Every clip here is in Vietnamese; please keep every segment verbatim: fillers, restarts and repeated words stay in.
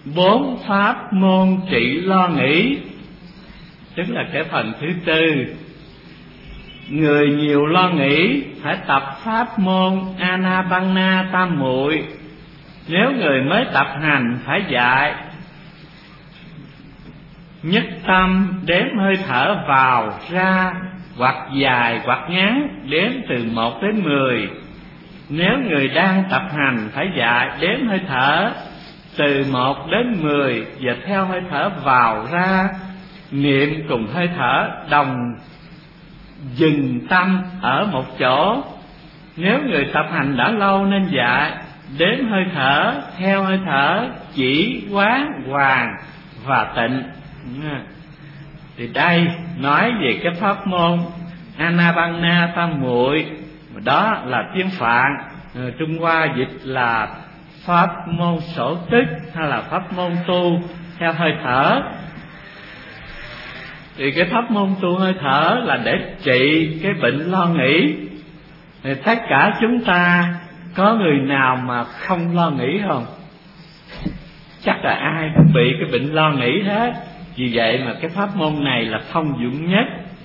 bốn pháp môn trị lo nghĩ, tức là cái phần thứ tư. Người nhiều lo nghĩ phải tập pháp môn Anapanna tam muội. Nếu người mới tập hành phải dạy nhất tâm đếm hơi thở vào ra, hoặc dài hoặc ngắn, đếm từ một đến mười. Nếu người đang tập hành phải dạy đếm hơi thở từ một đến mười và theo hơi thở vào ra, niệm cùng hơi thở, đồng dừng tâm ở một chỗ. Nếu người tập hành đã lâu nên dạy đếm hơi thở theo hơi thở chỉ, quán, hoàn và tịnh. Thì đây nói về cái pháp môn Anapanna tam muội, đó là tiếng Phạn, Trung Hoa dịch là pháp môn sổ tức hay là pháp môn tu theo hơi thở. Thì cái pháp môn tu hơi thở là để trị cái bệnh lo nghĩ. Thì tất cả chúng ta có người nào mà không lo nghĩ không? Chắc là ai cũng bị cái bệnh lo nghĩ hết. Vì vậy mà cái pháp môn này là thông dụng nhất.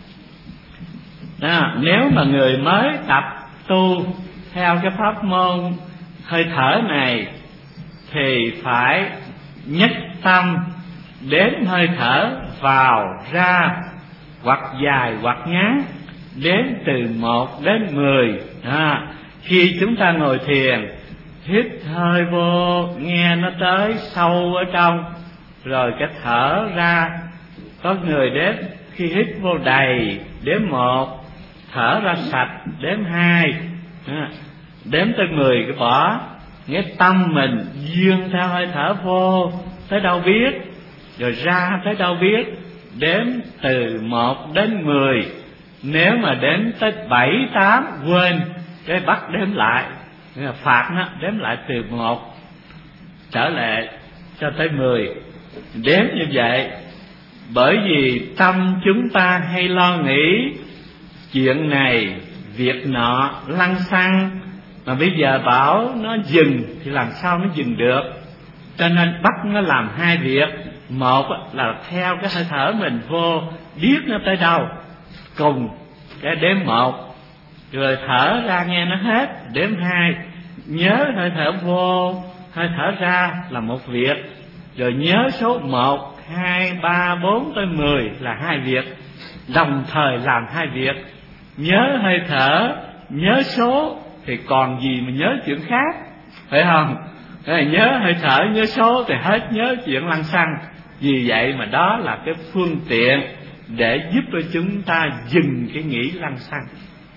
Đó, nếu mà người mới tập tu theo cái pháp môn hơi thở này thì phải nhất tâm đếm hơi thở vào ra, hoặc dài hoặc ngắn, đếm từ một đến mười. À, khi chúng ta ngồi thiền, hít hơi vô nghe nó tới sâu ở trong, rồi cái thở ra. Có người đếm khi hít vô đầy đếm một, thở ra sạch đếm hai, à, đếm tới mười cái bỏ. Nghĩa tâm mình dương theo hơi thở vô tới đâu biết, rồi ra tới đâu biết, đếm từ một đến mười. Nếu mà đếm tới bảy, tám quên, cái bắt đếm lại, phạt nó đếm lại từ một trở lại cho tới mười. Đếm như vậy bởi vì tâm chúng ta hay lo nghĩ chuyện này việc nọ lăng xăng, mà bây giờ bảo nó dừng thì làm sao nó dừng được. Cho nên bắt nó làm hai việc. Một là theo cái hơi thở mình vô, biết nó tới đâu, cùng cái đếm một, rồi thở ra nghe nó hết, đếm hai. Nhớ hơi thở vô, hơi thở ra là một việc, rồi nhớ số một, hai, ba, bốn tới mười là hai việc. Đồng thời làm hai việc. Nhớ hơi thở, nhớ số thì còn gì mà nhớ chuyện khác, phải không? Nhớ hơi thở, nhớ số thì hết nhớ chuyện lăng xăng. Vì vậy mà đó là cái phương tiện để giúp cho chúng ta dừng cái nghĩ lăng xăng.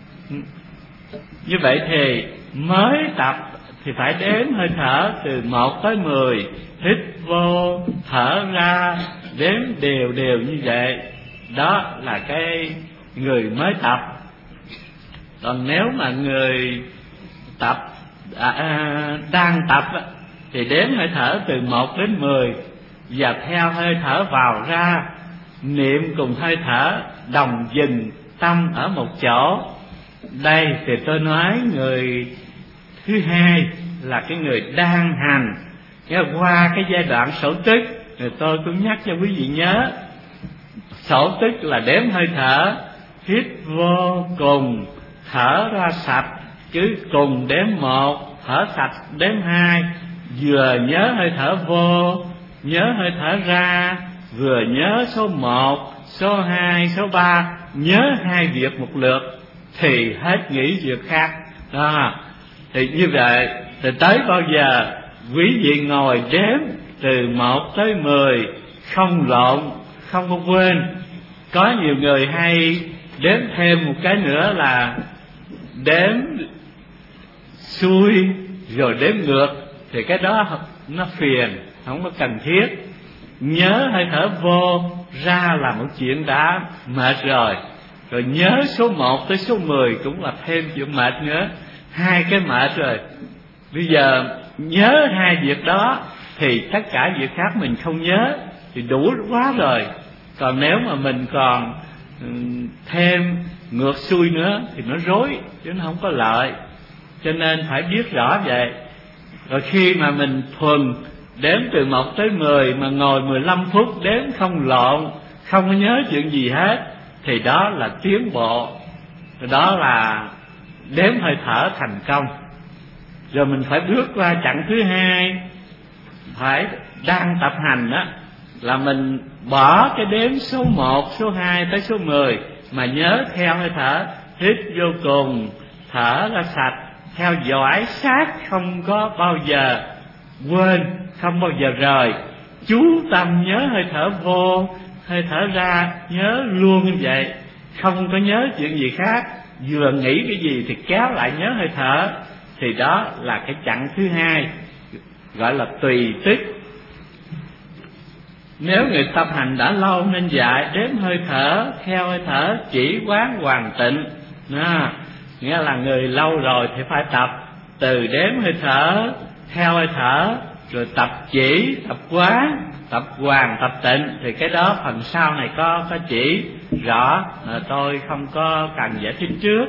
Như vậy thì mới tập thì phải đếm hơi thở từ một tới mười, hít vô thở ra, đếm đều đều như vậy. Đó là cái người mới tập. Còn nếu mà người tập à, à, đang tập thì đếm hơi thở từ một đến mười, và theo hơi thở vào ra, niệm cùng hơi thở, đồng dừng tâm ở một chỗ. Đây thì tôi nói người thứ hai là cái người đang hành. Nghe qua cái giai đoạn sổ tức thì tôi cũng nhắc cho quý vị nhớ, sổ tức là đếm hơi thở, hít vô cùng, thở ra sạch, cứ cùng đếm một, thở sạch đếm hai. Vừa nhớ hơi thở vô, nhớ hơi thở ra, vừa nhớ số một, số hai, số ba, nhớ hai việc một lượt thì hết nghĩ việc khác. Đó. Thì như vậy thì tới bao giờ quý vị ngồi đếm từ một tới mười, không lộn, không có quên. Có nhiều người hay đếm thêm một cái nữa là đếm xuôi rồi đếm ngược, thì cái đó nó phiền, không có cần thiết. Nhớ hơi thở vô ra là một chuyện đã mệt rồi, rồi nhớ số một tới số mười cũng là thêm chuyện mệt nữa. Hai cái mệt rồi. Bây giờ nhớ hai việc đó thì tất cả việc khác mình không nhớ thì đủ quá rồi. Còn nếu mà mình còn thêm ngược xuôi nữa thì nó rối, chứ nó không có lợi. Cho nên phải biết rõ vậy. Rồi khi mà mình thuần đếm từ một tới mười mà ngồi mười lăm phút đếm không lộn, không có nhớ chuyện gì hết, thì đó là tiến bộ, đó là đếm hơi thở thành công. Rồi mình phải bước qua chặng thứ hai, phải đang tập hành đó, là mình bỏ cái đếm số một, số hai tới số mười mà nhớ theo hơi thở, hít vô cùng, thở ra sạch, theo dõi sát, không có bao giờ quên, không bao giờ rời, chú tâm nhớ hơi thở vô, hơi thở ra, nhớ luôn như vậy, không có nhớ chuyện gì khác, vừa nghĩ cái gì thì kéo lại nhớ hơi thở. Thì đó là cái chặng thứ hai, gọi là tùy tức. Nếu người tập hành đã lâu nên dạy đếm hơi thở, theo hơi thở chỉ quán hoàn tịnh. À, nghĩa là người lâu rồi thì phải tập từ đếm hơi thở, theo hơi thở, rồi tập chỉ, tập quán, tập hoàn, tập tịnh. Thì cái đó phần sau này có có chỉ rõ, à, tôi không có cần giải thích trước.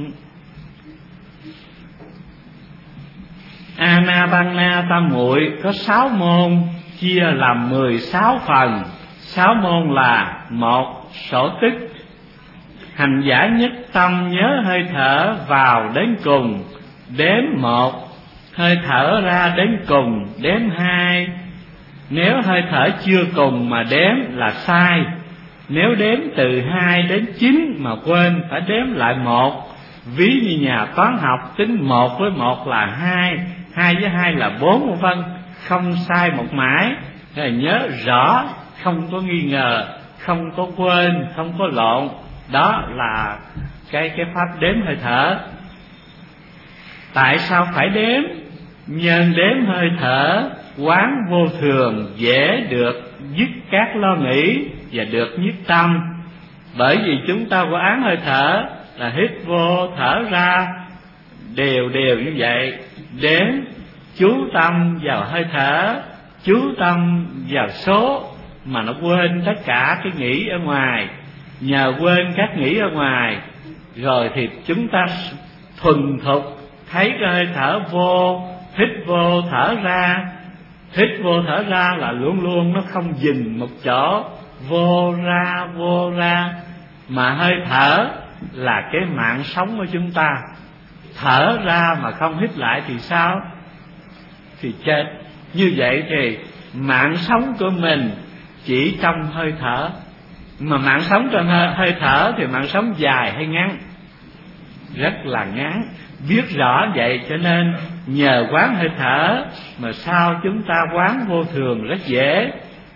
Anapanna tam muội có sáu môn, chia làm mười sáu phần. Sáu môn là: một, sổ tức. Hành giả nhất tâm nhớ hơi thở vào đến cùng, đếm một, hơi thở ra đến cùng, đếm hai. Nếu hơi thở chưa cùng mà đếm là sai. Nếu đếm từ hai đến chín mà quên, phải đếm lại một. Ví như nhà toán học tính một với một là hai, hai với hai là bốn, vân vân, không sai một mãi. Rồi nhớ rõ, không có nghi ngờ, không có quên, không có lộn. Đó là cái cái pháp đếm hơi thở. Tại sao phải đếm? Nhân đếm hơi thở, quán vô thường, dễ được dứt các lo nghĩ và được nhất tâm. Bởi vì chúng ta quán hơi thở là hít vô thở ra đều đều như vậy, đếm chú tâm vào hơi thở, chú tâm vào số, mà nó quên tất cả cái nghĩ ở ngoài. Nhờ quên các nghĩ ở ngoài rồi thì chúng ta thuần thục thấy cái hơi thở vô, hít vô thở ra. Hít vô thở ra là luôn luôn nó không dừng một chỗ, vô ra vô ra. Mà hơi thở là cái mạng sống của chúng ta. Thở ra mà không hít lại thì sao? Thì chết. Như vậy thì mạng sống của mình chỉ trong hơi thở. Mà mạng sống trong hơi, hơi thở thì mạng sống dài hay ngắn? Rất là ngắn. Biết rõ vậy cho nên nhờ quán hơi thở mà sao chúng ta quán vô thường rất dễ.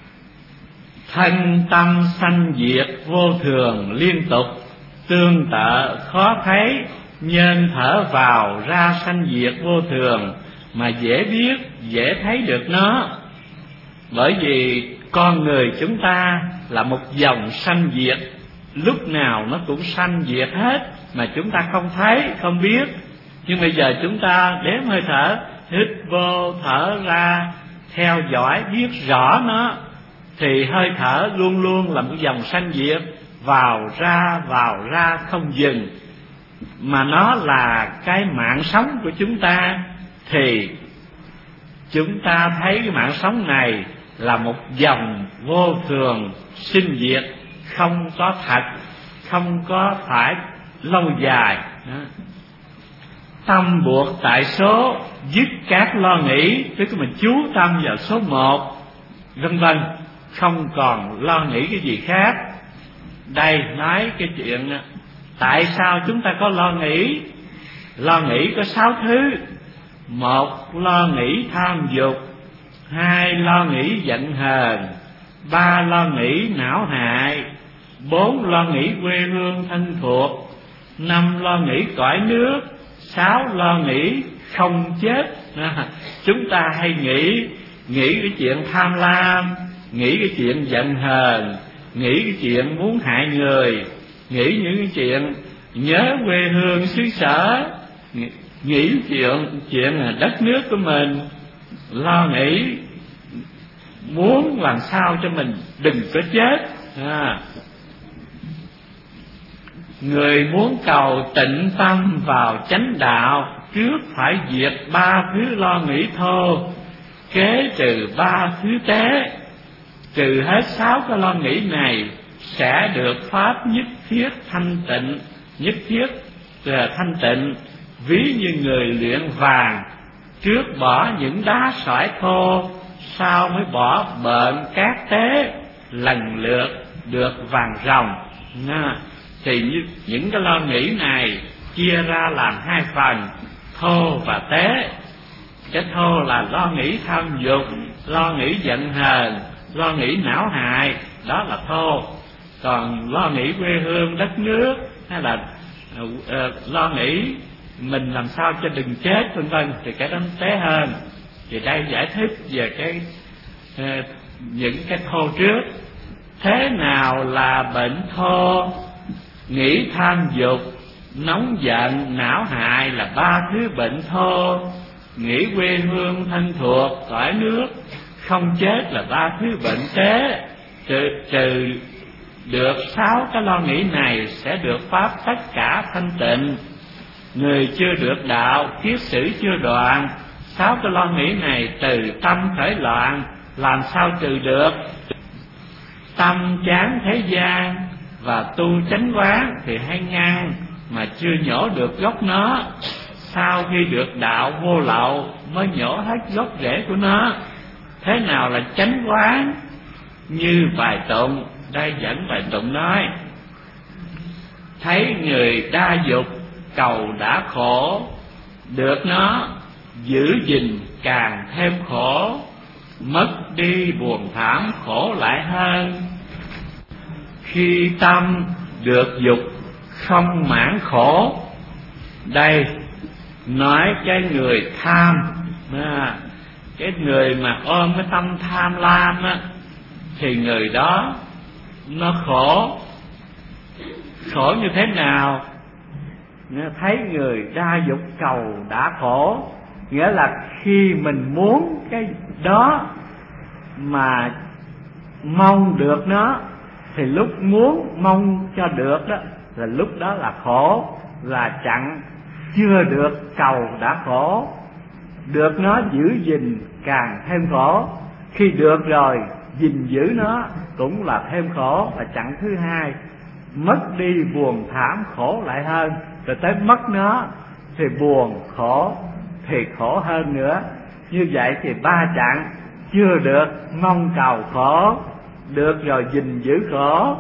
Thân tâm sanh diệt vô thường liên tục, tương tự khó thấy, nhân thở vào ra sanh diệt vô thường mà dễ biết, dễ thấy được nó. Bởi vì con người chúng ta là một dòng sanh diệt, lúc nào nó cũng sanh diệt hết mà chúng ta không thấy, không biết. Nhưng bây giờ chúng ta đếm hơi thở, hít vô thở ra, theo dõi biết rõ nó, thì hơi thở luôn luôn là một dòng sanh diệt, vào ra vào ra không dừng. Mà nó là cái mạng sống của chúng ta, thì chúng ta thấy cái mạng sống này là một dòng vô thường sinh diệt, không có thật, không có phải lâu dài. Đó. Tâm buộc tại số, dứt các lo nghĩ, tức là mình chú tâm vào số một, vân vân, không còn lo nghĩ cái gì khác. Đây nói cái chuyện tại sao chúng ta có lo nghĩ. Lo nghĩ có sáu thứ. Một, lo nghĩ tham dục. Hai, lo nghĩ giận hờn. Ba, lo nghĩ não hại. Bốn, lo nghĩ quê hương thân thuộc. Năm, lo nghĩ cõi nước. Sáu, lo nghĩ không chết. À, chúng ta hay nghĩ nghĩ cái chuyện tham lam, nghĩ cái chuyện giận hờn, nghĩ cái chuyện muốn hại người, nghĩ những cái chuyện nhớ quê hương xứ sở, nghĩ chuyện chuyện đất nước của mình, lo nghĩ muốn làm sao cho mình đừng có chết. À, người muốn cầu tịnh tâm vào chánh đạo, trước phải diệt ba thứ lo nghĩ thô. kế trừ ba thứ tế, trừ hết sáu cái lo nghĩ này, sẽ được pháp nhất thiết thanh tịnh. Nhất thiết là thanh tịnh, ví như người luyện vàng, trước bỏ những đá sỏi thô, sau mới bỏ bợn cát tế, lần lượt được vàng ròng. Nha. Thì như, những cái lo nghĩ này chia ra làm hai phần, thô và tế. Cái thô là lo nghĩ tham dục, lo nghĩ giận hờn, lo nghĩ não hại, đó là thô. Còn lo nghĩ quê hương đất nước, hay là uh, uh, lo nghĩ mình làm sao cho đừng chết vân vân, thì cái đó tế hơn. Thì đây giải thích về cái uh, những cái thô trước. Thế nào là bệnh thô? Nghĩ tham dục, nóng giận, não hại là ba thứ bệnh thô. Nghĩ quê hương thân thuộc, cõi nước, không chết là ba thứ bệnh tế. Trừ, trừ được sáu cái lo nghĩ này, sẽ được pháp tất cả thanh tịnh. Người chưa được đạo, kiết sử chưa đoạn, sáu cái lo nghĩ này từ tâm khởi loạn, làm sao trừ được? Tâm chán thế gian và tu chánh quán thì hay ngang, mà chưa nhổ được gốc nó. Sau khi được đạo vô lậu mới nhổ hết gốc rễ của nó. Thế nào là chánh quán? Như bài tụng, đây dẫn bài tụng nói: thấy người đa dục cầu đã khổ, được nó giữ gìn càng thêm khổ, mất đi buồn thảm khổ lại hơn. Khi tâm được dục không mãn khổ, đây nói cái người tham, à, cái người mà ôm cái tâm tham lam á, thì người đó nó khổ. Khổ như thế nào? Thấy người đa dục cầu đã khổ, nghĩa là khi mình muốn cái đó mà mong được nó, thì lúc muốn mong cho được đó là lúc đó là khổ, là chặn. Chưa được cầu đã khổ, được nó giữ gìn càng thêm khổ. Khi được rồi gìn giữ nó cũng là thêm khổ, là chặn thứ hai. Mất đi buồn thảm khổ lại hơn, rồi tới mất nó thì buồn khổ thì khổ hơn nữa. Như vậy thì ba chặn: chưa được mong cầu khổ, được rồi gìn giữ khổ,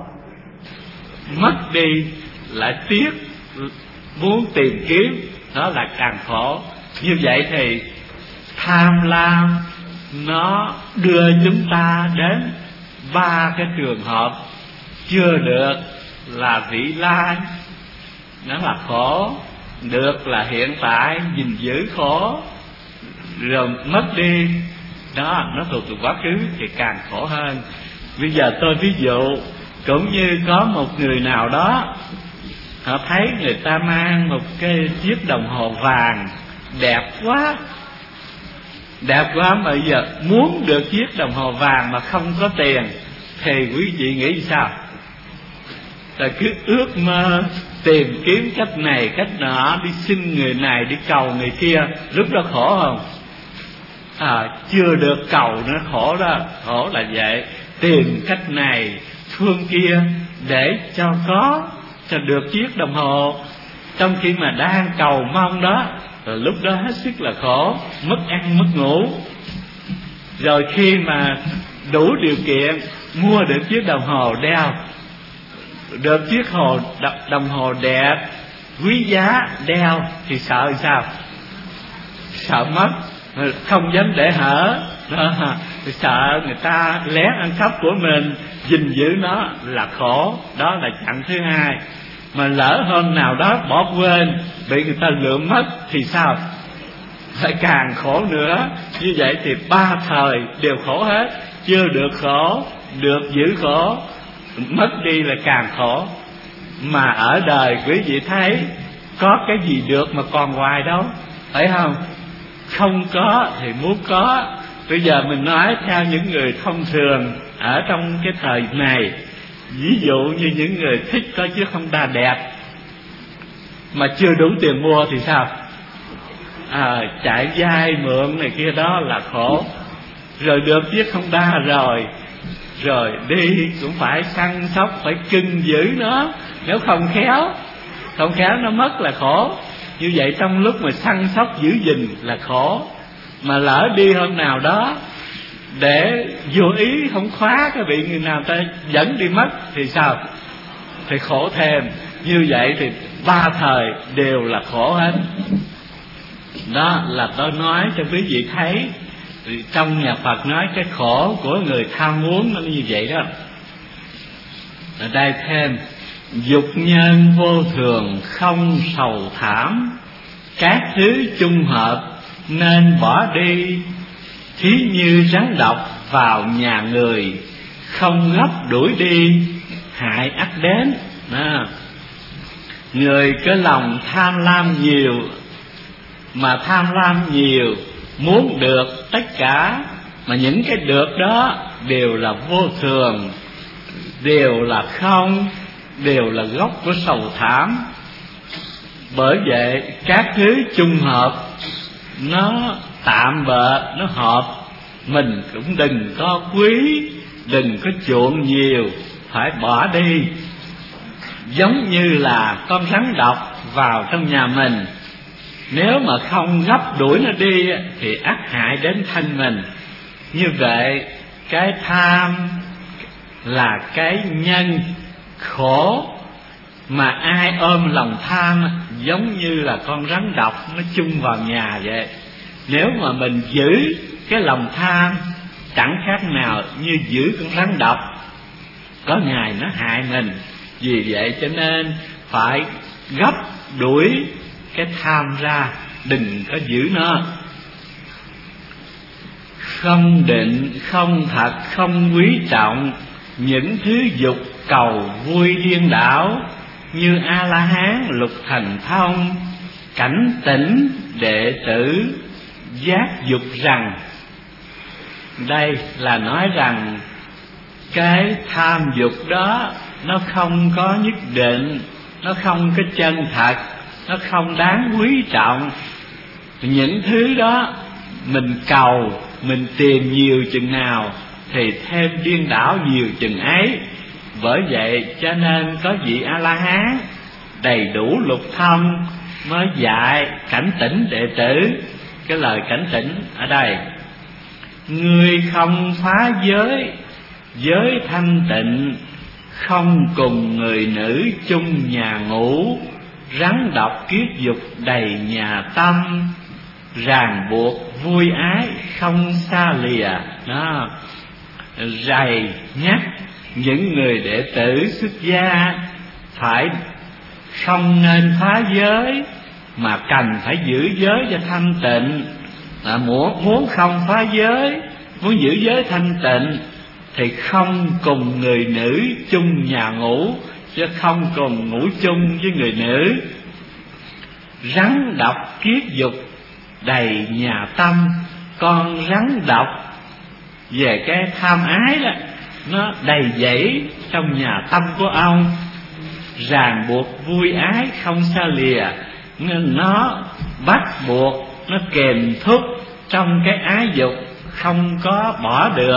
mất đi lại tiếc muốn tìm kiếm, đó là càng khổ. Như vậy thì tham lam nó đưa chúng ta đến ba cái trường hợp. Chưa được là vị lai, nó là khổ. Được là hiện tại gìn giữ khổ, rồi mất đi đó, nó thuộc từ quá khứ thì càng khổ hơn. Bây giờ tôi ví dụ, cũng như có một người nào đó, họ thấy người ta mang một cái chiếc đồng hồ vàng đẹp quá, đẹp quá, mà bây giờ muốn được chiếc đồng hồ vàng mà không có tiền, thì quý vị nghĩ sao? Rồi cứ ước mơ tìm kiếm cách này cách nọ, đi xin người này đi cầu người kia, lúc đó khổ không? À, chưa được cầu nó khổ đó. Khổ là vậy, tìm cách này phương kia để cho có, cho được chiếc đồng hồ, trong khi mà đang cầu mong đó, rồi lúc đó hết sức là khổ, mất ăn mất ngủ. Rồi khi mà đủ điều kiện mua được chiếc đồng hồ đeo, được chiếc hồ đồng hồ đẹp quý giá đeo, thì sợ sao? Sợ mất, không dám để hở đó, sợ người ta lén ăn cắp của mình, gìn giữ nó là khổ. Đó là chặng thứ hai. Mà lỡ hôm nào đó bỏ quên, bị người ta lượm mất thì sao? Lại càng khổ nữa. Như vậy thì ba thời đều khổ hết. Chưa được khổ, được giữ khổ, mất đi là càng khổ. Mà ở đời quý vị thấy có cái gì được mà còn hoài đâu, phải không? Không có thì muốn có. Bây giờ mình nói theo những người thông thường ở trong cái thời này, ví dụ như những người thích có chứ không đa đẹp mà chưa đủ tiền mua thì sao? À, chạy vay mượn này kia đó là khổ. rồi được chiếc Honda rồi, rồi đi cũng phải săn sóc, phải cưng giữ nó, nếu không khéo không khéo nó mất là khổ. Như vậy trong lúc mà săn sóc giữ gìn là khổ, mà lỡ đi hôm nào đó để vô ý không khóa, cái bị người nào ta dẫn đi mất thì sao? Thì khổ thêm. Như vậy thì ba thời đều là khổ hết. Đó là tôi nói cho quý vị thấy, trong nhà Phật nói cái khổ của người tham muốn nó như vậy đó. Ở đây thêm: dục nhân vô thường không sầu thảm, các thứ chung hợp nên bỏ đi. Thí như rắn độc vào nhà người, không gấp đuổi đi, hại ắt đến. Đó. Người có lòng tham lam nhiều, mà tham lam nhiều muốn được tất cả, mà những cái được đó đều là vô thường, đều là không, đều là gốc của sầu thảm. Bởi vậy các thứ chung hợp nó tạm bợ, nó hợp, mình cũng đừng có quý, đừng có chuộng nhiều, phải bỏ đi. Giống như là con rắn độc vào trong nhà mình, nếu mà không gấp đuổi nó đi thì ắt hại đến thân mình. Như vậy cái tham là cái nhân khổ, mà ai ôm lòng tham giống như là con rắn độc nó chung vào nhà vậy. Nếu mà mình giữ cái lòng tham chẳng khác nào như giữ con rắn độc, có ngày nó hại mình. Vì vậy cho nên phải gấp đuổi cái tham ra, đừng có giữ nó. Không định, không thật, không quý trọng những thứ dục cầu vui điên đảo, như A-la-hán lục thần thông, cảnh tỉnh đệ tử giác dục rằng. Đây là nói rằng cái tham dục đó nó không có nhất định, nó không có chân thật, nó không đáng quý trọng. Những thứ đó mình cầu, mình tìm nhiều chừng nào thì thêm điên đảo nhiều chừng ấy. Bởi vậy cho nên có vị A-la-hán đầy đủ lục thông mới dạy cảnh tỉnh đệ tử. Cái lời cảnh tỉnh ở đây: ngươi không phá giới, giới thanh tịnh, không cùng người nữ chung nhà ngủ, rắn độc kiết dục đầy nhà tâm, ràng buộc vui ái không xa lìa. Đó, rầy nhắc những người đệ tử xuất gia phải không nên phá giới, mà cần phải giữ giới cho thanh tịnh. À, muốn, muốn không phá giới, muốn giữ giới thanh tịnh thì không cùng người nữ chung nhà ngủ, chứ không cùng ngủ chung với người nữ. Rắn độc kiết dục đầy nhà tâm, con rắn độc về cái tham ái đó nó đầy dẫy trong nhà tâm của ông, ràng buộc vui ái không xa lìa, nên nó bắt buộc, nó kềm thúc trong cái ái dục không có bỏ được.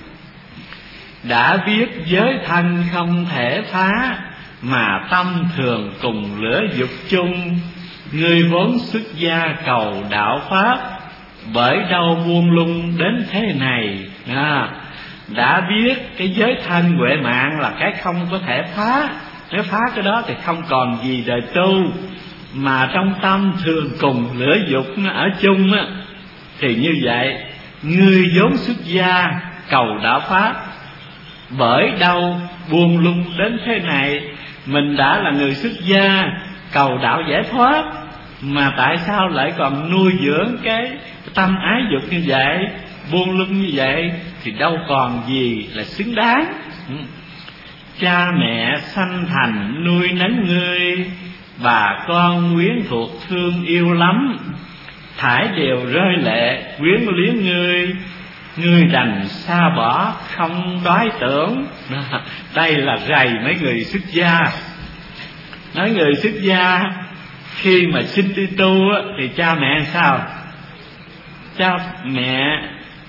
Đã biết giới thân không thể phá, mà tâm thường cùng lửa dục chung, ngươi vốn xuất gia cầu đạo pháp, bởi đâu buông lung đến thế này. À, đã biết cái giới thân huệ mạng là cái không có thể phá, nếu phá cái đó thì không còn gì đời tu, mà trong tâm thường cùng lửa dục nó ở chung á, thì như vậy ngươi vốn xuất gia cầu đạo pháp, bởi đâu buông lung đến thế này. Mình đã là người xuất gia cầu đạo giải thoát, mà tại sao lại còn nuôi dưỡng cái tâm ái dục như vậy, buông lung như vậy, thì đâu còn gì là xứng đáng. Cha mẹ sanh thành nuôi nấng ngươi, bà con quyến thuộc thương yêu lắm, thải đều rơi lệ quyến luyến ngươi, ngươi đành xa bỏ không đói tưởng. Đây là rầy mấy người xuất gia. Nói người xuất gia khi mà xin đi tu thì cha mẹ sao? Cha mẹ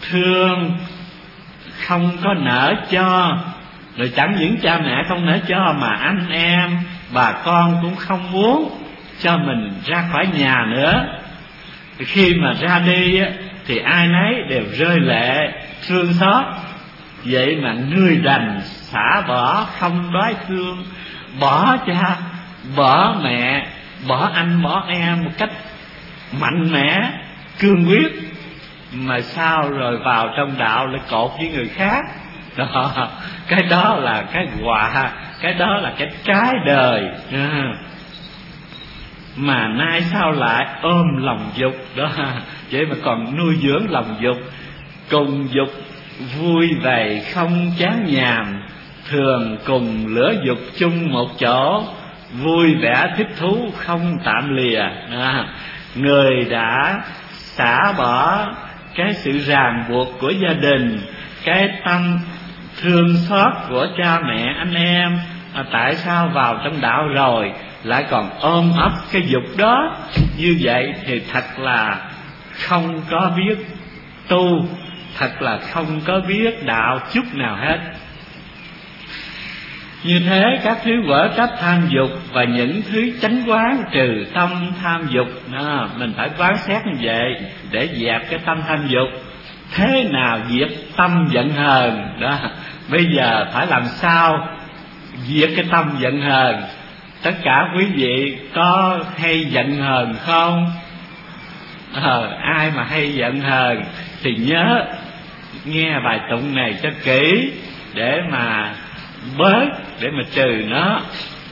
thương không có nỡ cho, rồi chẳng những cha mẹ không nỡ cho mà anh em bà con cũng không muốn cho mình ra khỏi nhà nữa. Khi mà ra đi á, thì ai nấy đều rơi lệ thương xót. Vậy mà người đành xả bỏ không đói thương, bỏ cha, bỏ mẹ, bỏ anh, bỏ em một cách mạnh mẽ, cương quyết. Mà sao rồi vào trong đạo lại cột với người khác đó, cái đó là cái họa, cái đó là cái trái đời à. Mà nay sao lại ôm lòng dục đó, vậy mà còn nuôi dưỡng lòng dục. Cùng dục vui vầy không chán nhàm, thường cùng lửa dục chung một chỗ, vui vẻ thích thú không tạm lìa à. Người đã xả bỏ cái sự ràng buộc của gia đình, cái tâm thương xót của cha mẹ anh em, à, tại sao vào trong đạo rồi lại còn ôm ấp cái dục đó? Như vậy thì thật là không có biết tu, thật là không có biết đạo chút nào hết. Như thế các thứ vỡ trách tham dục và những thứ chánh quán trừ tâm tham dục à, mình phải quán xét như vậy để dẹp cái tâm tham dục. Thế nào diệt tâm giận hờn đó? Bây giờ phải làm sao diệt cái tâm giận hờn? Tất cả quý vị có hay giận hờn không? Ờ, ai mà hay giận hờn thì nhớ nghe bài tụng này cho kỹ để mà bớt, để mà trừ nó.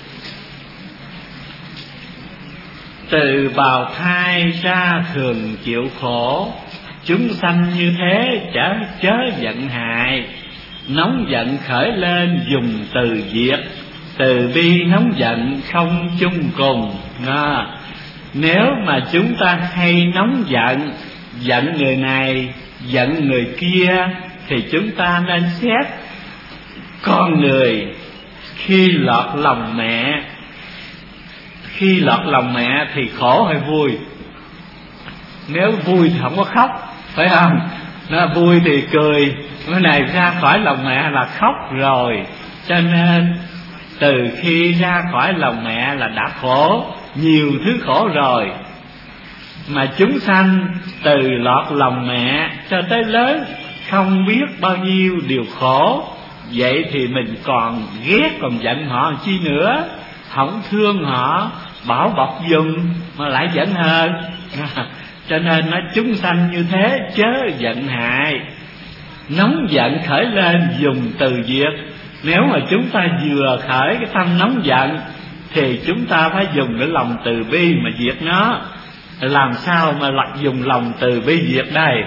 Từ bào thai ra thường chịu khổ, chúng sanh như thế chớ chớ giận hại. Nóng giận khởi lên dùng từ diệt, từ bi nóng giận không chung cùng à. Nếu mà chúng ta hay nóng giận, giận người này, giận người kia, thì chúng ta nên xét con người khi lọt lòng mẹ. Khi lọt lòng mẹ thì khổ hay vui? Nếu vui thì không có khóc, phải không? Nó vui thì cười, cái này ra khỏi lòng mẹ là khóc rồi. Cho nên từ khi ra khỏi lòng mẹ là đã khổ, nhiều thứ khổ rồi. Mà chúng sanh từ lọt lòng mẹ cho tới lớn không biết bao nhiêu điều khổ. Vậy thì mình còn ghét, còn giận họ chi nữa? Không thương họ, bảo bọc dùm mà lại giận hơn. Cho nên nói chúng sanh như thế chớ giận hại. Nóng giận khởi lên dùng từ diệt. Nếu mà chúng ta vừa khởi cái tâm nóng giận thì chúng ta phải dùng cái lòng từ bi mà diệt nó. Làm sao mà lật dùng lòng từ bi diệt đây?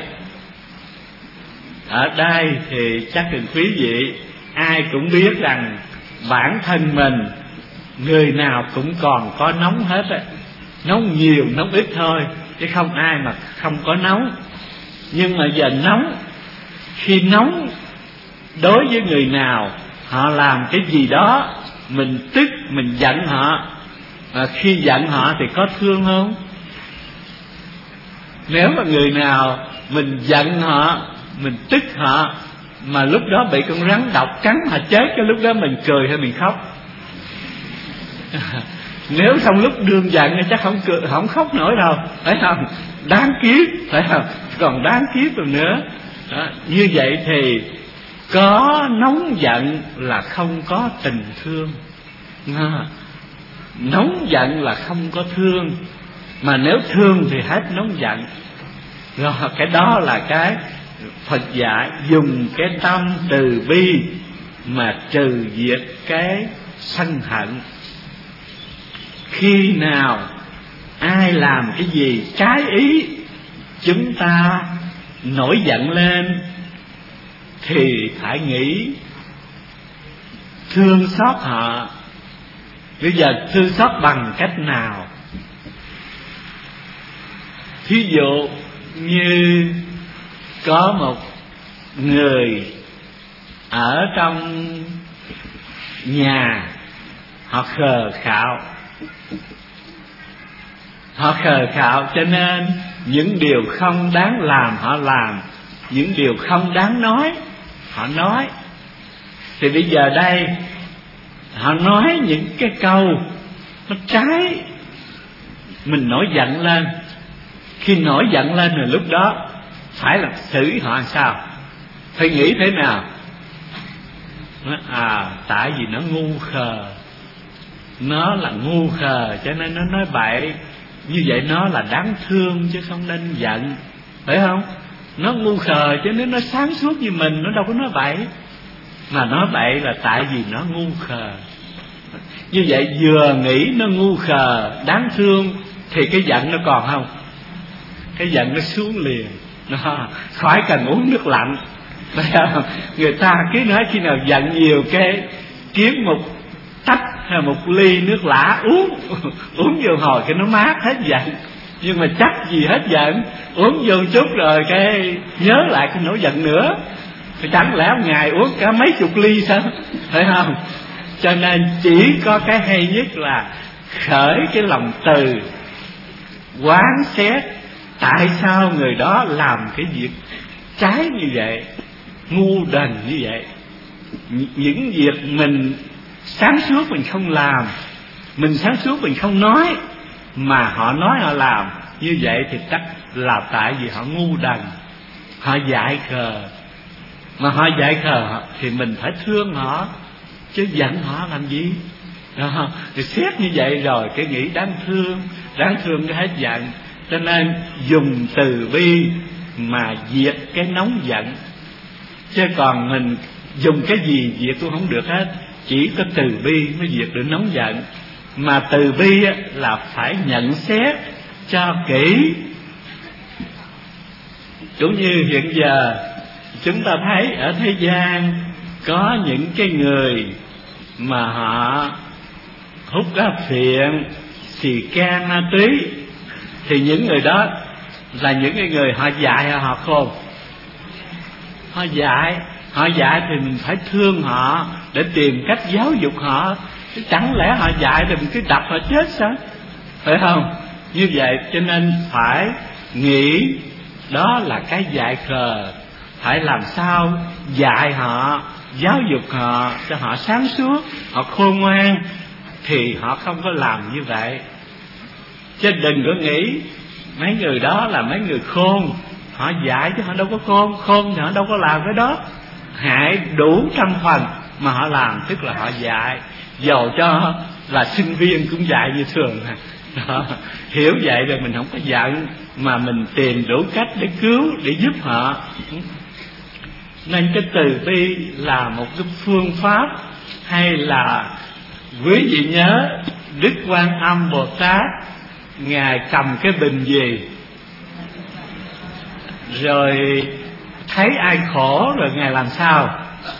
Ở đây thì chắc là quý vị ai cũng biết rằng bản thân mình người nào cũng còn có nóng hết á. Nóng nhiều, nóng ít thôi, chứ không ai mà không có nóng. Nhưng mà giờ nóng, khi nóng đối với người nào, họ làm cái gì đó mình tức, mình giận họ. Và khi giận họ thì có thương không? Nếu mà người nào mình giận họ, mình tức họ, mà lúc đó bị con rắn độc cắn mà chết, cái lúc đó mình cười hay mình khóc? Nếu trong lúc đương giận thì chắc không cười, không khóc nổi đâu, phải không? Đáng kiếp, phải không? Còn đáng kiếp rồi nữa đó. Như vậy thì có nóng giận là không có tình thương à. Nóng giận là không có thương, mà nếu thương thì hết nóng giận. Rồi cái đó là cái Phật dạy dùng cái tâm từ bi mà trừ diệt cái sân hận. Khi nào ai làm cái gì trái ý, chúng ta nổi giận lên thì phải nghĩ thương xót họ. Bây giờ thương xót bằng cách nào? Thí dụ như có một người ở trong nhà, họ khờ khạo, họ khờ khạo cho nên những điều không đáng làm họ làm. những điều không đáng nói họ nói. Thì bây giờ đây họ nói những cái câu nó trái, mình nổi giận lên. Khi nổi giận lên rồi lúc đó phải là xử họ làm sao, phải nghĩ thế nào? Nó, à tại vì nó ngu khờ, nó là ngu khờ cho nên nó nói bậy. Như vậy nó là đáng thương chứ không nên giận, phải không? Nó ngu khờ cho nên nó sáng suốt như mình, nó đâu có nói bậy. Mà nói bậy là tại vì nó ngu khờ. Như vậy vừa nghĩ nó ngu khờ, đáng thương, thì cái giận nó còn không? Cái giận nó xuống liền, nó khỏi cần uống nước lạnh. Người ta cứ nói khi nào giận nhiều cái kiếm một tách hay một ly nước lã uống, uống vô hồi cái nó mát hết giận. Nhưng mà chắc gì hết giận, uống vô chút rồi cái nhớ lại cái nỗi giận nữa. Thì chẳng lẽ một ngày uống cả mấy chục ly sao, phải không? Cho nên chỉ có cái hay nhất là khởi cái lòng từ, quán xét tại sao người đó làm cái việc trái như vậy, ngu đần như vậy. Những việc mình sáng suốt mình không làm, mình sáng suốt mình không nói, mà họ nói họ làm, như vậy thì chắc là tại vì họ ngu đần, họ dại khờ. Mà họ dại khờ thì mình phải thương họ, chứ giận họ làm gì? Đó. Thì xét như vậy rồi cái nghĩ đáng thương, đáng thương cái hết giận. Cho nên dùng từ bi mà diệt cái nóng giận. Chứ còn mình dùng cái gì diệt cũng không được hết. Chỉ có từ bi mới diệt được nóng giận. Mà từ bi là phải nhận xét cho kỹ. Cũng như hiện giờ chúng ta thấy ở thế gian có những cái người mà họ hút lá phiện, xì ke, ma túy, thì những người đó là những cái người họ dại hay họ khôn? Họ dại. Họ dại thì mình phải thương họ để tìm cách giáo dục họ. Chứ chẳng lẽ họ dại thì mình cứ đập họ chết sao, phải không? Như vậy cho nên phải nghĩ đó là cái dại khờ. Phải làm sao dạy họ, giáo dục họ cho họ sáng suốt, họ khôn ngoan, thì họ không có làm như vậy. Chứ đừng có nghĩ mấy người đó là mấy người khôn, họ dạy chứ họ đâu có khôn. Khôn thì họ đâu có làm cái đó. Hại đủ trăm phần mà họ làm, tức là họ dạy. Dầu cho là sinh viên cũng dạy như thường đó. Hiểu vậy rồi mình không có giận, mà mình tìm đủ cách để cứu, để giúp họ. Nên cái từ bi là một cái phương pháp. Hay là quý vị nhớ Đức Quan Âm Bồ Tát, Ngài cầm cái bình gì, rồi thấy ai khổ rồi Ngài làm sao?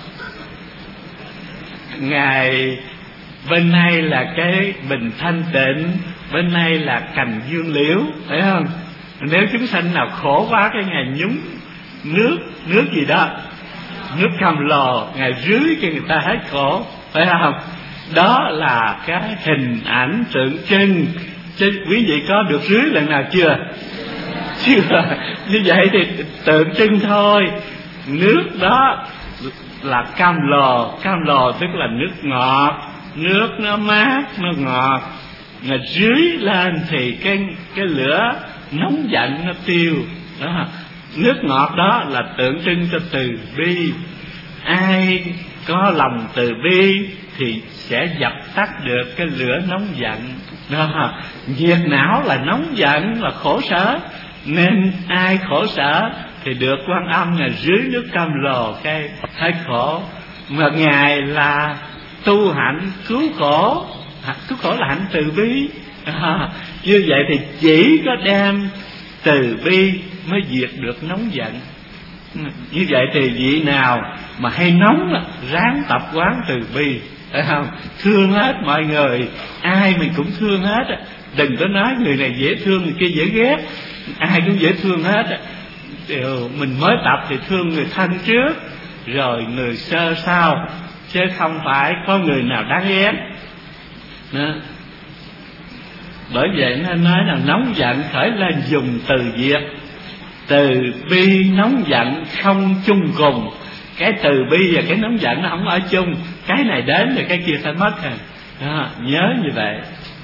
Ngài bên này là cái bình thanh tịnh, bên này là cành dương liễu, phải không? Nếu chúng sanh nào khổ quá cái Ngài nhúng nước, nước gì đó, nước cam lồ, Ngài rưới cho người ta hết khổ, phải không? Đó là cái hình ảnh tượng trưng. Chứ quý vị có được rưới lần nào chưa? Chưa. Như vậy thì tượng trưng thôi. Nước đó là cam lồ. Cam lồ tức là nước ngọt, nước nó mát, nó ngọt. Ngài rưới lên thì cái, cái lửa nóng giận nó tiêu đó. Nước ngọt đó là tượng trưng cho từ bi. Ai có lòng từ bi thì sẽ dập tắt được cái lửa nóng giận đó. Nhiệt não là nóng giận, là khổ sở. Nên ai khổ sở thì được Quan Âm Ngài dưới nước cam lồ cái hết khổ. Mà Ngài là tu hạnh cứu khổ. Cứu khổ là hạnh từ bi à. Như vậy thì chỉ có đem từ bi mới diệt được nóng giận. Như vậy thì vị nào mà hay nóng là ráng tập quán từ bi, phải không? Thương hết mọi người, ai mình cũng thương hết. Đừng có nói người này dễ thương, người kia dễ ghét. Ai cũng dễ thương hết. Điều mình mới tập thì thương người thân trước, rồi người sơ sau, chứ không phải có người nào đáng ghét đó. Bởi vậy nên nói là nóng giận khởi lên dùng từ diệt. từ bi nóng giận không chung cùng. Cái từ bi và cái nóng giận nó không ở chung, cái này đến rồi cái kia phải mất rồi đó, nhớ như vậy.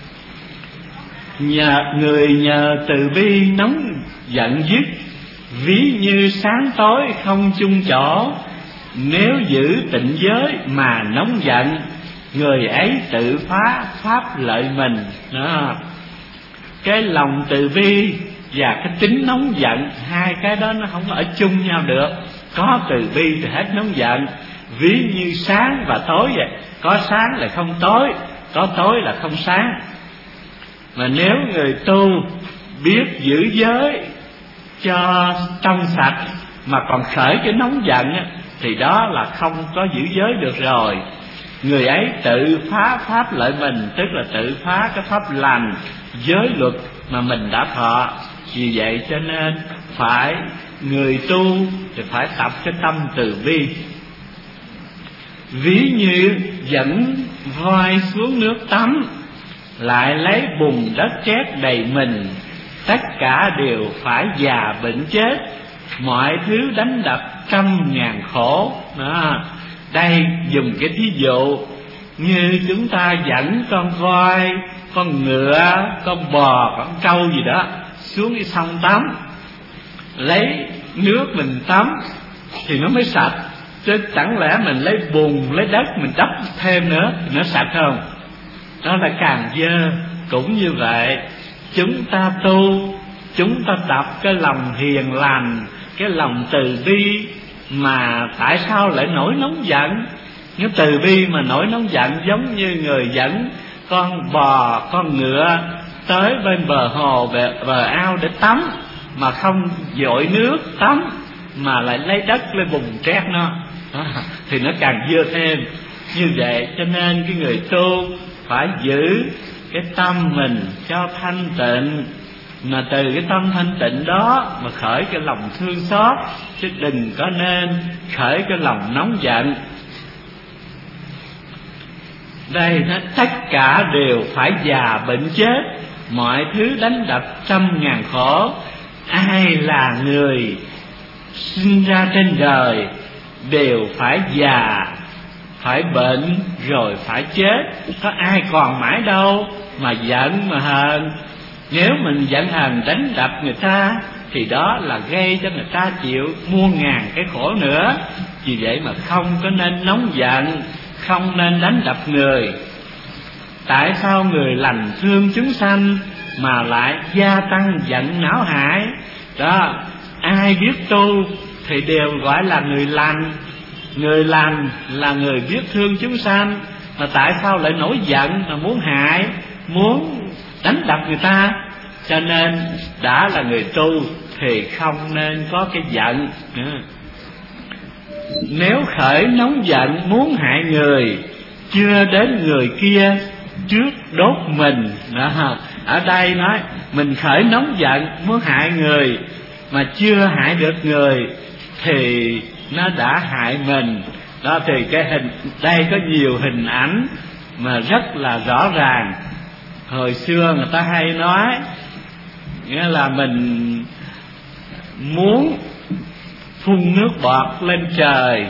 Nhờ người nhờ từ bi nóng giận dứt, ví như sáng tối không chung chỗ. Nếu giữ tịnh giới mà nóng giận, người ấy tự phá pháp lợi mình đó. Cái lòng từ bi và cái tính nóng giận, hai cái đó nó không ở chung nhau được. Có từ bi thì hết nóng giận, ví như sáng và tối vậy. Có sáng là không tối, có tối là không sáng. Mà nếu người tu biết giữ giới cho trong sạch mà còn khởi cái nóng giận thì đó là không có giữ giới được rồi. Người ấy tự phá pháp lợi mình, tức là tự phá cái pháp lành, giới luật mà mình đã thọ. Vì vậy cho nên phải người tu thì phải tập cái tâm từ bi. Ví như dẫn voi xuống nước tắm, lại lấy bùn đất cát đầy mình, tất cả đều phải già bệnh chết, mọi thứ đánh đập trăm ngàn khổ đó. Đây dùng cái thí dụ như chúng ta dẫn con voi, con ngựa, con bò, con trâu gì đó xuống cái sông tắm, lấy nước mình tắm thì nó mới sạch. Chứ chẳng lẽ mình lấy bùn, lấy đất mình đắp thêm nữa thì nó sạch không? Đó là càng dơ. Cũng như vậy, chúng ta tu, chúng ta tập cái lòng hiền lành, cái lòng từ bi. Mà tại sao lại nổi nóng giận? Nếu từ bi mà nổi nóng giận, giống như người dẫn con bò, con ngựa tới bên bờ hồ, về bờ ao để tắm, mà không dội nước tắm, mà lại lấy đất lên bùn trét nó đó, thì nó càng dơ thêm. Như vậy cho nên cái người tu phải giữ cái tâm mình cho thanh tịnh, mà từ cái tâm thanh tịnh đó mà khởi cái lòng thương xót, chứ đừng có nên khởi cái lòng nóng giận. Đây nó tất cả đều phải già bệnh chết, mọi thứ đánh đập trăm ngàn khổ. Ai là người sinh ra trên đời đều phải già, phải bệnh rồi phải chết. Có ai còn mãi đâu mà giận mà hờn. Nếu mình giận hờn đánh đập người ta thì đó là gây cho người ta chịu muôn ngàn cái khổ nữa. Vì vậy mà không có nên nóng giận, không nên đánh đập người. Tại sao người lành thương chúng sanh mà lại gia tăng giận não hại? Đó, ai biết tu thì đều gọi là người lành. Người lành là người biết thương chúng sanh, mà tại sao lại nổi giận mà muốn hại, muốn đánh đập người ta? Cho nên đã là người tu thì không nên có cái giận nữa. Nếu khởi nóng giận muốn hại người, chưa đến người kia trước đốt mình đó. Ở đây nói mình khởi nóng giận muốn hại người mà chưa hại được người thì nó đã hại mình đó. Thì cái hình đây có nhiều hình ảnh mà rất là rõ ràng. Hồi xưa người ta hay nói, nghĩa là mình muốn phun nước bọt lên trời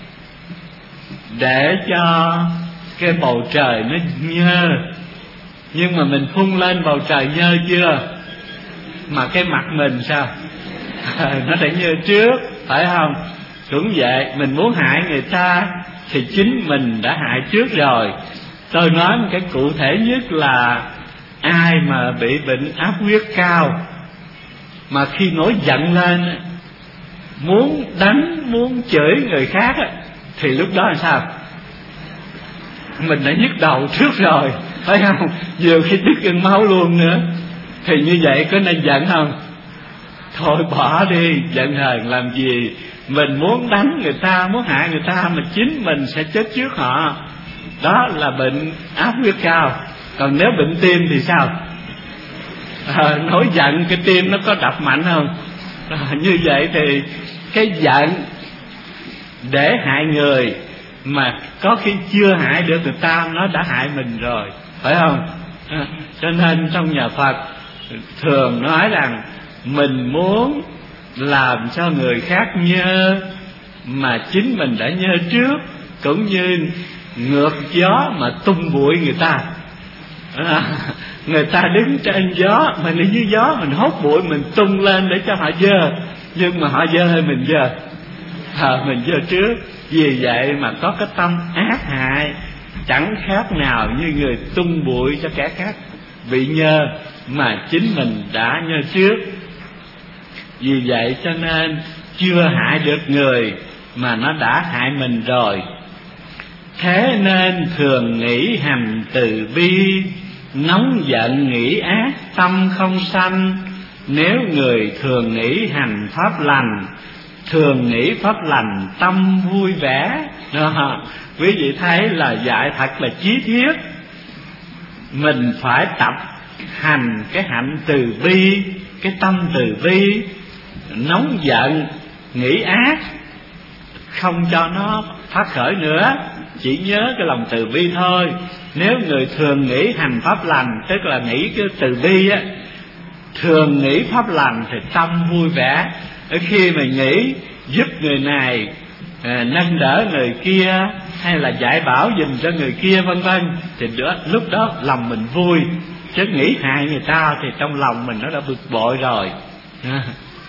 để cho cái bầu trời nó nhơ, nhưng mà mình phun lên bầu trời nhơ chưa, mà cái mặt mình sao nó phải nhơ trước, phải không? Cũng vậy, mình muốn hại người ta thì chính mình đã hại trước rồi. Tôi nói một cái cụ thể nhất là ai mà bị bệnh áp huyết cao, mà khi nổi giận lên muốn đánh, muốn chửi người khác thì lúc đó là sao? Mình đã nhức đầu trước rồi, phải không? Nhiều khi đứt gần máu luôn nữa. Thì như vậy có nên giận không? Thôi bỏ đi, giận hờn làm gì? Mình muốn đánh người ta, muốn hại người ta mà chính mình sẽ chết trước họ. Đó là bệnh áp huyết cao. Còn nếu bệnh tim thì sao? À, nổi giận cái tim nó có đập mạnh không? À, như vậy thì cái giận để hại người mà có khi chưa hại được người ta, nó đã hại mình rồi, phải không? À, cho nên trong nhà Phật thường nói rằng mình muốn làm cho người khác nhơ mà chính mình đã nhơ trước, cũng như ngược gió mà tung bụi người ta. À, người ta đứng trên gió, mình đi dưới gió, mình hốt bụi mình tung lên để cho họ dơ, nhưng mà họ dơ hay mình dơ? À, mình dơ trước. Vì vậy mà có cái tâm ác hại, chẳng khác nào như người tung bụi cho kẻ khác bị nhơ mà chính mình đã nhơ trước. Vì vậy cho nên chưa hại được người mà nó đã hại mình rồi. Thế nên thường nghĩ hành từ bi, nóng giận nghĩ ác tâm không sanh. Nếu người thường nghĩ hành pháp lành, thường nghĩ pháp lành tâm vui vẻ. Đó, quý vị thấy là dạy thật là chí thiết. Mình phải tập hành cái hạnh từ bi, cái tâm từ bi. Nóng giận nghĩ ác không cho nó phát khởi nữa, chỉ nhớ cái lòng từ bi thôi. Nếu người thường nghĩ hành pháp lành, tức là nghĩ cái từ bi á, thường nghĩ pháp lành thì tâm vui vẻ. Ở khi mà nghĩ giúp người này, à, nâng đỡ người kia, hay là dạy bảo dùm cho người kia vân vân, thì đó, lúc đó lòng mình vui. Chứ nghĩ hại người ta thì trong lòng mình nó đã bực bội rồi. à.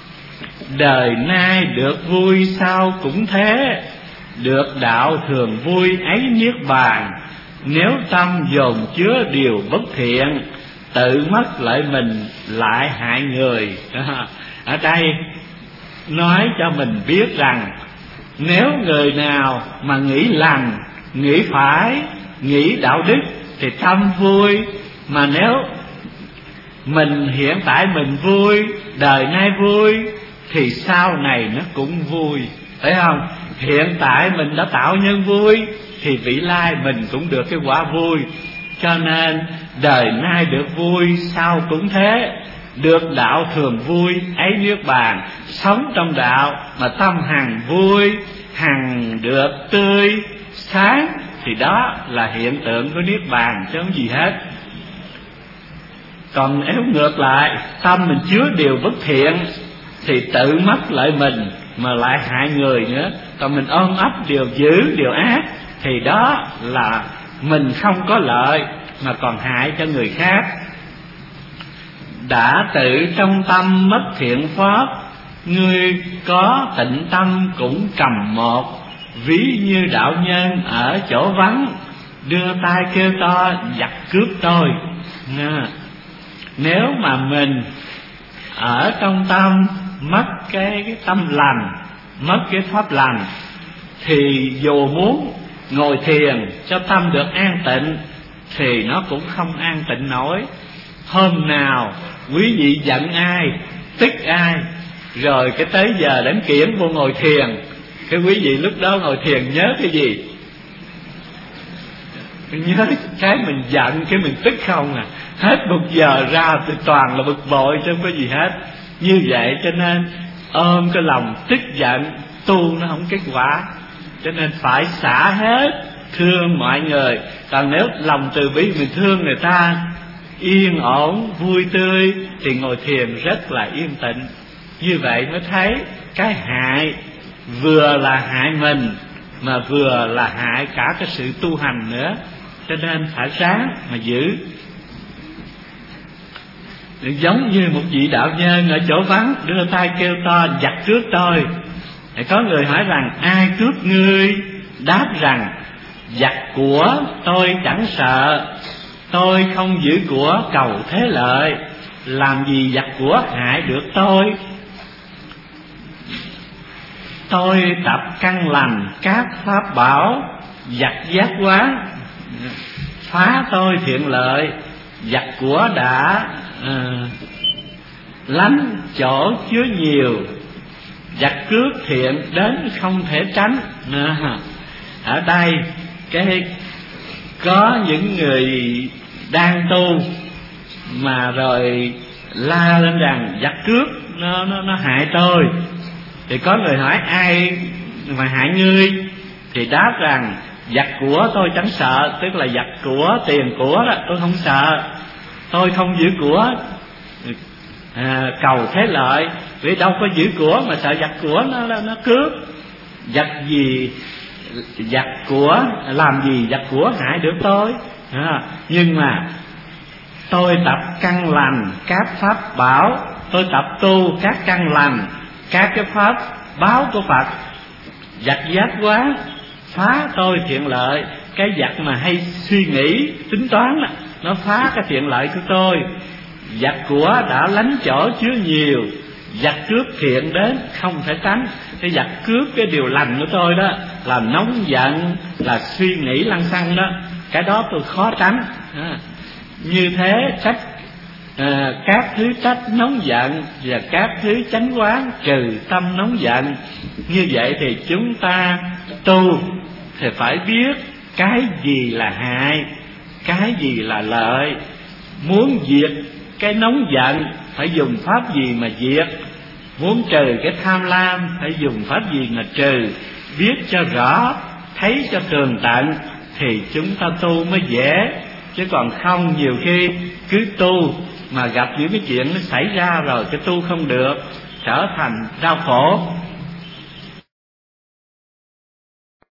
Đời nay được vui sao cũng thế, được đạo thường vui ấy niết bàn. Nếu tâm dồn chứa điều bất thiện, tự mất lợi mình lại hại người. Ở đây nói cho mình biết rằng, nếu người nào mà nghĩ lành, nghĩ phải, nghĩ đạo đức thì tâm vui. Mà nếu mình hiện tại mình vui, đời nay vui, thì sau này nó cũng vui, phải không? Hiện tại mình đã tạo nhân vui, thì vị lai mình cũng được cái quả vui. Cho nên đời nay được vui sau cũng thế, được đạo thường vui ấy niết bàn. Sống trong đạo mà tâm hằng vui, hằng được tươi sáng, thì đó là hiện tượng của niết bàn chứ không gì hết. Còn nếu ngược lại, tâm mình chứa điều bất thiện thì tự mất lợi mình mà lại hại người nữa. Còn mình ôm ấp điều dữ, điều ác, thì đó là mình không có lợi mà còn hại cho người khác. Đã tự trong tâm mất thiện pháp, người có tịnh tâm cũng cầm một. Ví như đạo nhân ở chỗ vắng, đưa tay kêu to giặc cướp tôi. Nếu mà mình ở trong tâm mất cái, cái tâm lành, mất cái pháp lành, thì dù muốn ngồi thiền cho tâm được an tịnh thì nó cũng không an tịnh nổi. Hôm nào quý vị giận ai, tức ai, rồi cái tới giờ đến kiển vô ngồi thiền, cái quý vị lúc đó ngồi thiền nhớ cái gì? Nhớ cái mình giận, cái mình tức không à. Hết một giờ ra thì toàn là bực bội chứ không có gì hết. Như vậy cho nên ôm cái lòng tức giận tu nó không kết quả. Cho nên phải xả hết, thương mọi người. Còn nếu lòng từ bi mình thương người ta yên ổn, vui tươi, thì ngồi thiền rất là yên tĩnh. Như vậy mới thấy cái hại vừa là hại mình, mà vừa là hại cả cái sự tu hành nữa. Cho nên phải ráng mà giữ. Giống như một vị đạo nhân ở chỗ vắng, đưa tay kêu to giặc cướp tôi. Thì có người hỏi rằng ai cướp ngươi? Đáp rằng giặc của tôi chẳng sợ, tôi không giữ của cầu thế lợi, làm gì giặc của hại được tôi. Tôi tập căn lành các pháp bảo, giặc giác quán phá tôi thiện lợi, giặc của đã à, lánh chỗ chứa nhiều, giặc cướp thiện đến không thể tránh. À, ở đây cái có những người đang tu mà rồi la lên rằng giặc cướp nó nó nó hại tôi, thì có người hỏi ai mà hại ngươi, thì đáp rằng giặc của tôi chẳng sợ, tức là giặc của tiền của đó tôi không sợ, tôi không giữ của. à, cầu thế lợi, vì đâu có giữ của mà sợ giặc của nó nó cướp. Giặc gì giặc của làm gì giặc của hại được tôi. À, nhưng mà tôi tập căn lành các pháp bảo, tôi tập tu các căn lành các cái pháp báo của Phật. Giặc giác quá phá tôi thiện lợi. Cái giặc mà hay suy nghĩ tính toán đó, nó phá cái thiện lợi của tôi. Giặc của đã lánh chỗ chứa nhiều, giặc cướp thiện đến không thể tránh. Cái giặc cướp cái điều lành của tôi đó là nóng giận, là suy nghĩ lăng xăng đó, cái đó tôi khó tránh. À, như thế trách à, các thứ trách nóng giận và các thứ chánh quán trừ tâm nóng giận. Như vậy thì chúng ta tu thì phải biết cái gì là hại, cái gì là lợi. Muốn diệt cái nóng giận phải dùng pháp gì mà diệt, muốn trừ cái tham lam phải dùng pháp gì mà trừ. Biết cho rõ, thấy cho tường tận thì chúng ta tu mới dễ. Chứ còn không, nhiều khi cứ tu mà gặp những cái chuyện nó xảy ra rồi cái tu không được, trở thành đau khổ.